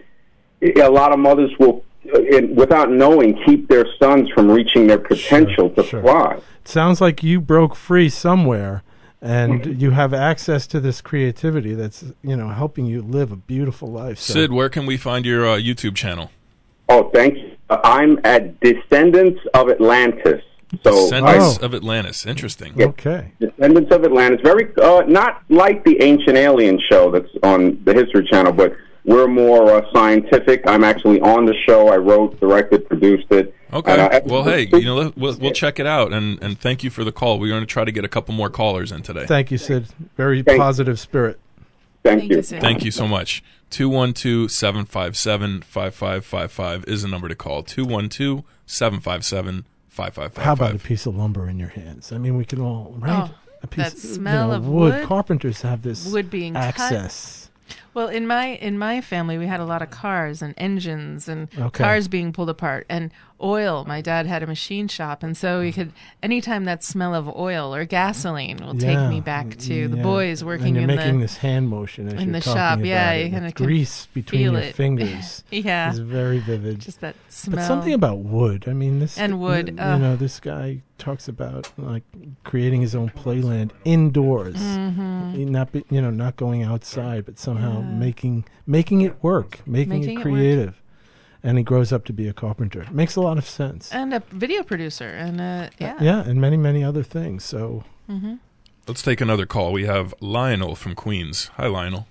a lot of mothers will, in, without knowing, keep their sons from reaching their potential Sure, to sure. fly. It sounds like you broke free somewhere, and you have access to this creativity that's, you know, helping you live a beautiful life. So. Sid, where can we find your uh, YouTube channel? Oh, thank you. Uh, I'm at Descendants of Atlantis. So Descendants Oh. of Atlantis. Interesting. Yeah. Okay. Descendants of Atlantis. Very, uh, not like the Ancient Alien show that's on the History Channel, but we're more uh, scientific. I'm actually on the show. I wrote, directed, produced it. Okay. And, uh, well, hey, you know, let- we'll, we'll check it out, and, and thank you for the call. We're going to try to get a couple more callers in today. Thank you, Sid. Very Thank- positive spirit. Thank, Thank you. you, Sid. Thank you so much. two one two, seven five seven, five five five five is the number to call. two one two, seven five seven, five five five five. How about a piece of lumber in your hands? I mean, we can all, right? Oh, a piece, that smell you know, of wood. wood. Carpenters have this Wood being cut. access. Well, in my in my family, we had a lot of cars and engines and Okay. cars being pulled apart and oil. My dad had a machine shop, and so we could anytime that smell of oil or gasoline will Yeah, take me back to the yeah. boys working and you're in making the this hand motion as in you're the talking shop. about Yeah, it. you kinda The can grease between feel your it. fingers yeah, is very vivid. just that smell. But something about wood. I mean, this And wood, You, uh. know, this guy talks about like creating his own playland indoors, Mm-hmm. He not be, you know, not going outside, but somehow Yeah. making making it work, making, Making it it work. creative. And he grows up to be a carpenter. Makes a lot of sense. and a video producer and uh, yeah. Yeah, and many many other things. So Mm-hmm. Let's take another call. We have Lionel from Queens. Hi, Lionel.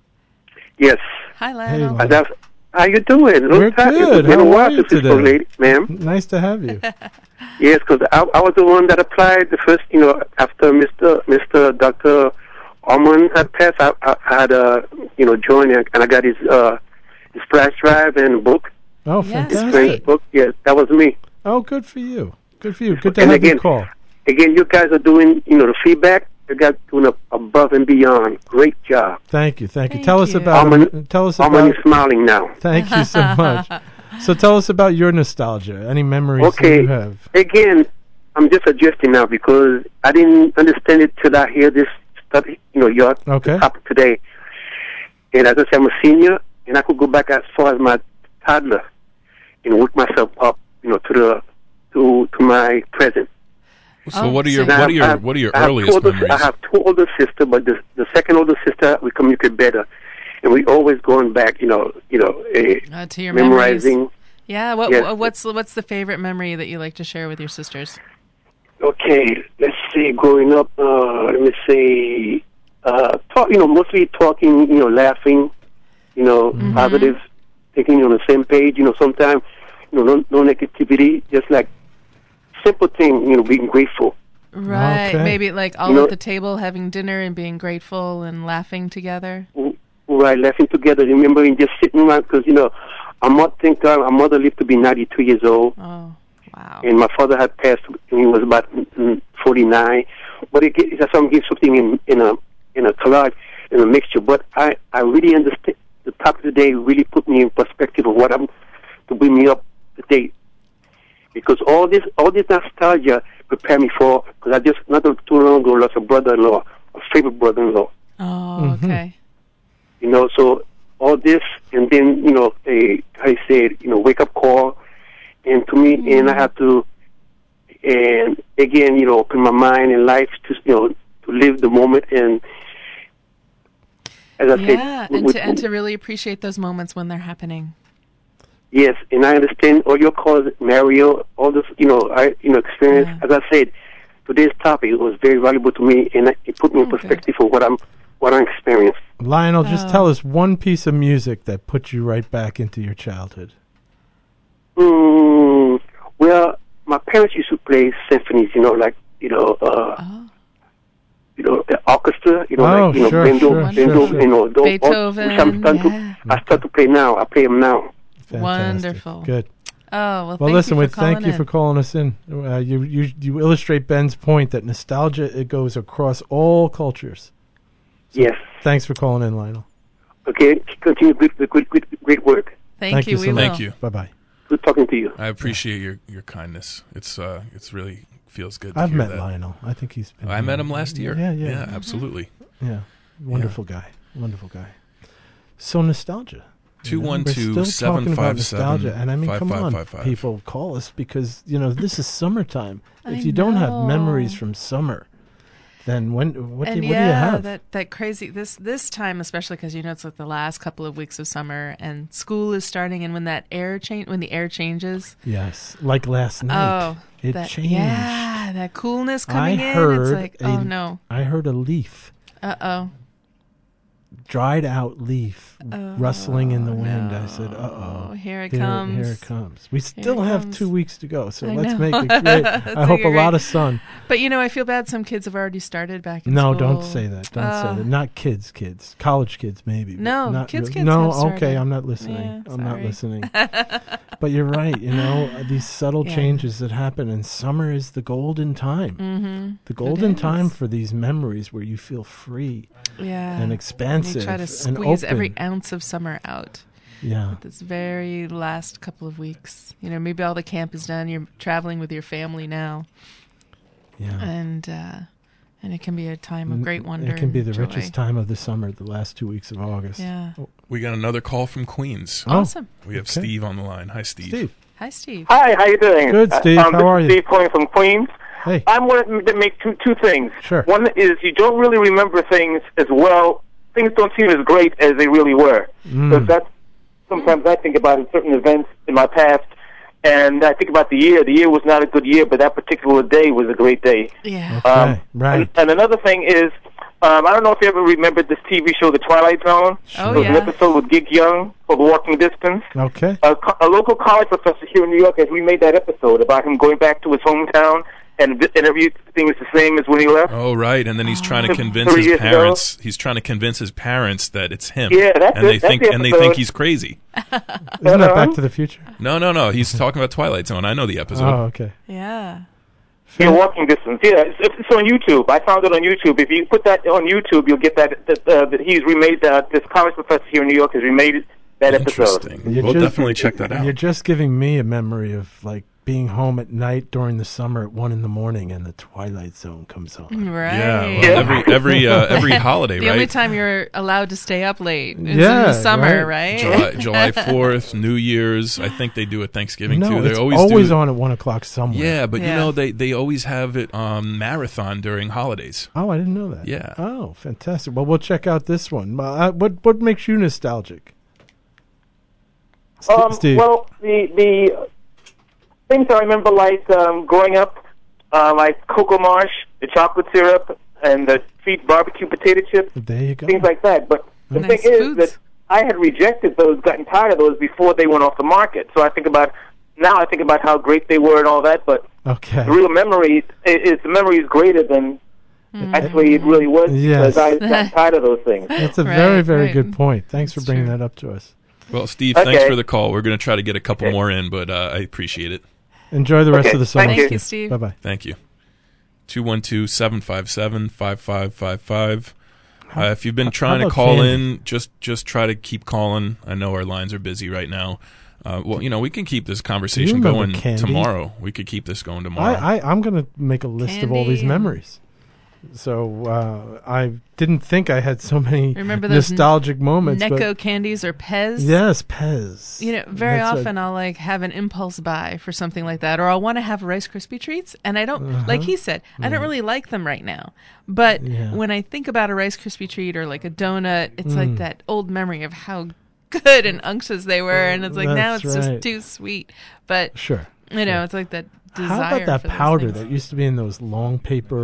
Yes. Hi, Lionel. Lionel. And that's, how you doing? Long We're time. good. It's been How a are while you since we today? spoke, lady, ma'am. nice to have you. Yes, because I, I was the one that applied the first, you know, after Mister Mister Doctor Ormond had passed. I, I, I had, uh, you know, joined and and I got his uh, his flash drive and book. Oh, Yes, fantastic. great. Book. Yes, that was me. Oh, good for you. Good for you. Good to And have you again- call. Again, you guys are doing, you know, the feedback. You guys doing a, above and beyond. Great job. Thank you. Thank you. Thank Tell us you. about Harmony- tell us Harmony about smiling now. Thank you so much. So tell us about your nostalgia. Any memories Okay. that you have? Again, I'm just adjusting now because I didn't understand it till I hear this stuff, you know, your Okay. topic today. And as I said, I'm a senior, and I could go back as far as my toddler and work myself up, you know, to the to to my present. So Oh, what are your so- what are your I have- what are your I have two earliest older- memories? I have two older sisters, but the, the second older sister, we communicate better. And we always going back, you know, you know, uh, Uh, to your memorizing. memories. Yeah. What, Yes. wha- What's the- What's the favorite memory that you like to share with your sisters? Okay, let's see. Growing up, uh, let me say, uh, talk. You know, mostly talking. You know, laughing. You know, positive, thinking on the same page. You know, sometimes, you know, no, no negativity. Just like simple thing. You know, being grateful. Right. Okay. Maybe like all You know- at the table having dinner and being grateful and laughing together. Right, laughing together. Remembering just sitting around because you know, our mother think uh, our mother lived to be ninety-two years old. Oh, wow. And my father had passed when he was about mm, forty-nine. But it get- that's some give something in in a in a collage, in a mixture. But I I really understand. The topic today really put me in perspective of what I'm to bring me up to date. Because all this all this nostalgia prepared me for. Because I just not too long ago lost a brother-in-law, a favorite brother-in-law. Oh, okay. You know, so all this, and then you know, a I said, you know, wake up call, and to me, and I have to, and again, you know, open my mind and life to, you know, to live the moment, and as I Yeah, said, and with- to and to really appreciate those moments when they're happening. yes, and I understand all your calls, Mario, all this, you know, I, you know, experience. Yeah. As I said, today's topic was very valuable to me, and it put me in Oh, good. perspective of what I'm, what I experienced. Lionel, just Oh. tell us one piece of music that put you right back into your childhood. Mm, well, my parents used to play symphonies, you know, like, you know, uh, Oh, you know, the orchestra, you know, Oh, like, you know, sure, Bendel, sure, Bendel, sure, you know, those, Beethoven, which I'm starting yeah. to, I start to play now. I play them now. Fantastic. Wonderful. Good. oh well. Well, thank listen, you we for calling thank you in. for calling us in. Uh, you, you you illustrate Ben's point that nostalgia, it goes across all cultures. Yes. Thanks for calling in, Lionel. Okay. Continue good, good, good, good, great work. Thank, you. We so will. much. Thank you. Bye bye. Good talking to you. I appreciate your, your kindness. It's uh it's really feels good. To I've hear met that. Lionel. I think he's been. I met him last year. Yeah, yeah, yeah, absolutely. yeah. Wonderful guy. Wonderful guy. So nostalgia. Two one We're two still seven talking about five nostalgia, seven and I mean, five come five on, five five. people, call us because you know this is summertime. I If you don't have know. memories from summer, then when what, And do, what yeah, do you have? that that crazy this this time, especially because you know it's like the last couple of weeks of summer and school is starting, and when that air change, when the air changes, Yes, like last night, oh, it that, changed. yeah, that coolness coming I in. heard It's like, a- oh no, I heard a leaf, uh oh, dried out leaf, rustling in the wind. I said, "Uh oh, oh, here it here, comes. here it comes." We still it have comes. two weeks to go, so I let's know. make it great. Let's I hope make a it lot great. of sun. But you know, I feel bad. Some kids have already started back in No, school. don't say that. Don't Oh. say that. Not kids, kids. College kids, maybe. but No, not kids, really. kids No, have started. okay, I'm not listening. Yeah, I'm not sorry. listening. But you're right. You know, uh, these subtle Yeah. changes that happen, and summer is the golden time. Mm-hmm. The golden is. time for these memories where you feel free Yeah, and expansive You try to and squeeze open. every ounce of summer out. Yeah. This very last couple of weeks. You know, maybe all the camp is done. You're traveling with your family now, Yeah. and uh, and it can be a time of great wonder. It can be and the joy. richest time of the summer, the last two weeks of August. Yeah, We got another call from Queens. Oh, awesome. We have okay. Steve on the line. Hi, Steve. Steve. Hi, Steve. Hi, how you doing? Good, Steve. Um, How this are is you? Steve calling from Queens. Hey. I'm wanting to make two two things. Sure. One is you don't really remember things as well. Things don't seem as great as they really were. Mm. Because that's sometimes I think about certain events in my past, and I think about the year. The year was not a good year, but that particular day was a great day. Yeah. Okay, Um, right. And, and another thing is, um, I don't know if you ever remembered this T V show, The Twilight Zone. Oh, There was an yeah. episode with Gig Young called Walking Distance. Okay. A, co- a local college professor here in New York has remade that episode about him going back to his hometown and th- and everything is the same as when he left. Oh, right. And then he's trying to Three convince his years ago. parents. He's trying to convince his parents that it's him. Yeah, that's and it. they That's think the and they episode. think he's crazy. Isn't that Back to the Future? No, no, no. He's talking about Twilight Zone. I know the episode. Oh, okay. Yeah. Yeah, Walking Distance. Yeah, it's, it's on YouTube. I found it on YouTube. If you put that on YouTube, you'll get that. that, uh, that he's remade that. This college professor here in New York has remade that episode. Interesting. You're We'll just- definitely check that out. You're just giving me a memory of like being home at night during the summer at one in the morning, and the Twilight Zone comes on. Right. Yeah, well, Yeah. every every uh, every holiday, The right? only time you're allowed to stay up late is in Yeah, the summer, right. right? July July fourth, New Year's. I think they do it Thanksgiving No, too. They it's always always, do. on at one o'clock somewhere. Yeah, but you Yeah. know they they always have it um, marathon during holidays. Oh, I didn't know that. Yeah. Oh, fantastic. Well, we'll check out this one. Uh, what what makes you nostalgic? St- Um, Steve. well, the the things I remember, like um, growing up, uh, like Cocoa Marsh, the chocolate syrup, and the sweet barbecue potato chips, there you go. things like that. But the Nice thing is foods. that I had rejected those, gotten tired of those before they went off the market. So I think about now. I think about how great they were and all that. But Okay. the real memory is, is the memory is greater than actually it really was Yes. because I got tired of those things. That's a Right, very, very right. good point. Thanks for That's bringing true. that up to us. Well, Steve, Okay. thanks for the call. We're going to try to get a couple Okay. more in, but uh, I appreciate it. Enjoy the rest Okay, of the summer. thank Thank you, Steve. Bye bye. Thank you. two one two, seven five seven, five five five five. Uh, if you've been trying to about call candy? in, just just try to keep calling. I know our lines are busy right now. Uh, well, you know, we can keep this conversation remember going candy? tomorrow. We could keep this going tomorrow. I, I, I'm going to make a list of all these Candy. memories. So uh, I didn't think I had so many Remember those nostalgic moments. Necco but candies or Pez? yes, Pez. You know, very That's a- often I'll like have an impulse buy for something like that, or I'll want to have Rice Krispie treats, and I don't, like he said, I don't really like them right now. But Uh-huh. Yeah. when I think about a Rice Krispie treat or like a donut, it's Mm. like that old memory of how good and unctuous they were, and it's like now That's it's right. just too sweet. But Sure. you know, it's like that desire. How about that for those powder things. that used to be in those long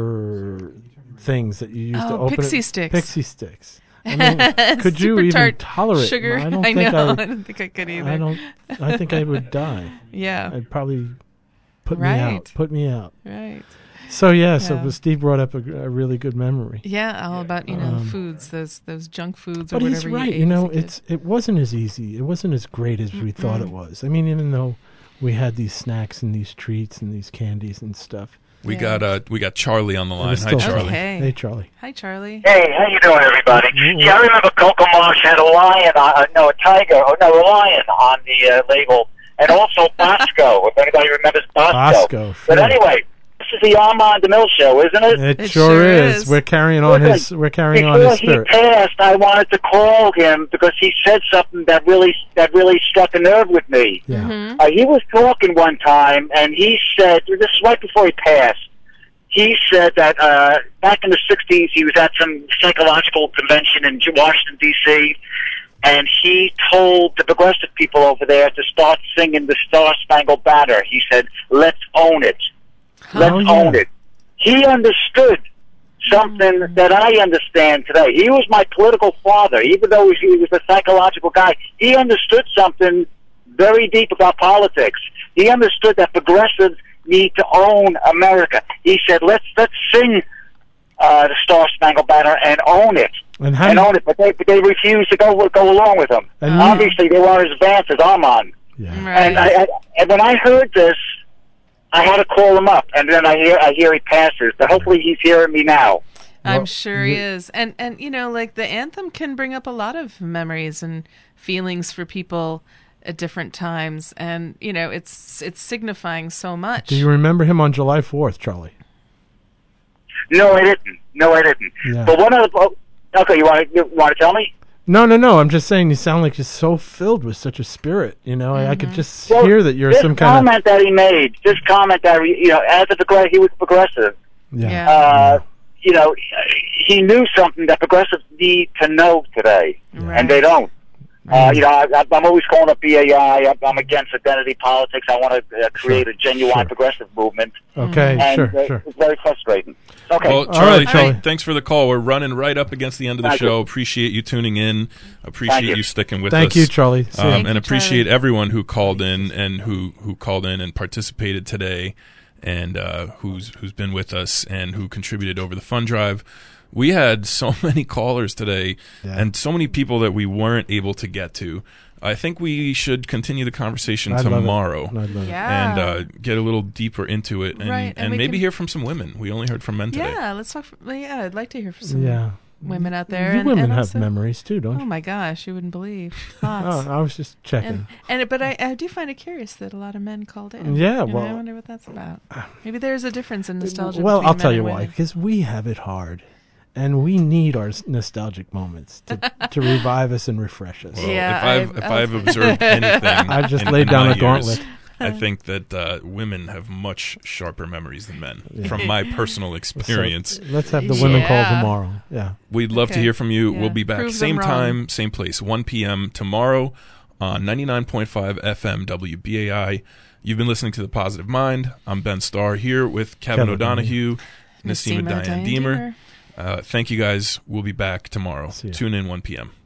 paper things that you used to Oh, open? pixie it? sticks. Pixie sticks. I mean, could you Super even tart tolerate sugar? I don't I think know. I I, would. don't think I could either. I don't. I think I would die. Yeah. I'd probably put me Right. out. Put me out. Right. So yeah, so Yeah. Steve brought up a, a really good memory. Yeah, all about you know Um, foods, those those junk foods or But he's whatever. right. You, You ate know, as a kid. it's it wasn't as easy. It wasn't as great as we thought it was. I mean, even though we had these snacks and these treats and these candies and stuff. we Yeah. got uh, we got Charlie on the it line. was Hi, still Charlie. fun. Okay. Hey, Charlie. Hi, Charlie. Hey, how you doing, everybody? Mm-hmm. Yeah, I remember Cocoa Marsh had a lion, uh, no, a tiger, or no, a lion on the uh, label, and also Bosco, if anybody remembers Bosco. Bosco, But sure. anyway, this is the Armand DeMille show, isn't it? It, It sure, sure is. is. We're carrying on Listen, his. We're carrying on Before his he spirit. passed, I wanted to call him because he said something that really that really struck a nerve with me. Yeah. Mm-hmm. Uh, he was talking one time, and he said, this is right before he passed, he said that uh, back in the sixties, he was at some psychological convention in Washington, D C, and he told the progressive people over there to start singing the Star Spangled Banner. He said, let's own it. Let's Oh, yeah. own it. He understood something that I understand today. He was my political father, even though he was a psychological guy. He understood something very deep about politics. He understood that progressives need to own America. He said, "Let's let's sing uh, the Star Spangled Banner and own it, And how and do you- own it." But they but they refused to go go along with him. And you- Obviously, they weren't as advanced as Armand. Yeah. Right. And I, I and when I heard this, I had to call him up, and then I hear I hear he passes. But hopefully, he's hearing me now. I'm Well, sure he is. And and you know, like the anthem can bring up a lot of memories and feelings for people at different times, and you know, it's it's signifying so much. Do you remember him on July fourth, Charlie? No, I didn't. No, I didn't. Yeah. But one of the oh, okay, you want to you want to tell me? No, no, no. I'm just saying you sound like you're so filled with such a spirit. You know, I, I could just Well, hear that you're this some kind comment that he made. This comment that he- you know, as a progressive, he was progressive. of yeah. Yeah. Uh, you know, he knew something that progressives need to know today, Right. and they don't. Uh, you know, I, I'm always calling up B A I. I'm, I'm against identity politics. I want to uh, create a genuine sure. progressive movement. Okay, And sure, uh, sure. it's very frustrating. Okay. Well, All Charlie, right, Charlie. th- thanks for the call. We're running right up against the end of the Thank show. you. Appreciate you tuning in. Appreciate Thank you. you. sticking with Thank us. you, Charlie. See Um, ya. Thank and you, appreciate Charlie. everyone who called in and who, who called in and participated today, and uh, who's who's been with us and who contributed over the fund drive. We had so many callers today, Yeah. and so many people that we weren't able to get to. I think we should continue the conversation I'd love it. tomorrow. I'd love it. Yeah. And uh, get a little deeper into it, and, Right, and and we maybe can- hear from some women. We only heard from men today. Yeah, let's talk. For, yeah, I'd like to hear from some. Yeah. women out there. You and, women and have also, memories too, don't Oh you? my gosh, you wouldn't believe. Oh, Lots. I was just checking. And, and but I, I do find it curious that a lot of men called in. Yeah, And well- I wonder what that's about. Maybe there's a difference in nostalgia. Well, between I'll men tell you and why. women. Because we have it hard, and we need our s- nostalgic moments to, to revive us and refresh us. Well, Yeah, if I've I've- if I've- I've observed anything, I've just in, laid in down my a gauntlet. years, I think that uh, women have much sharper memories than men. From my personal experience, So, let's have the women call Yeah. tomorrow. Yeah. we'd love to Okay. hear from you. Yeah. We'll be back Prove them same wrong. time, same place, one p.m. tomorrow on ninety-nine point five F M W B A I. You've been listening to The Positive Mind. I'm Ben Starr here with Kevin, Kevin O'Donohue, Nassima Nassima Diane Diane Deemer. Deemer. Uh, thank you guys. We'll be back tomorrow. See ya. Tune in one p.m.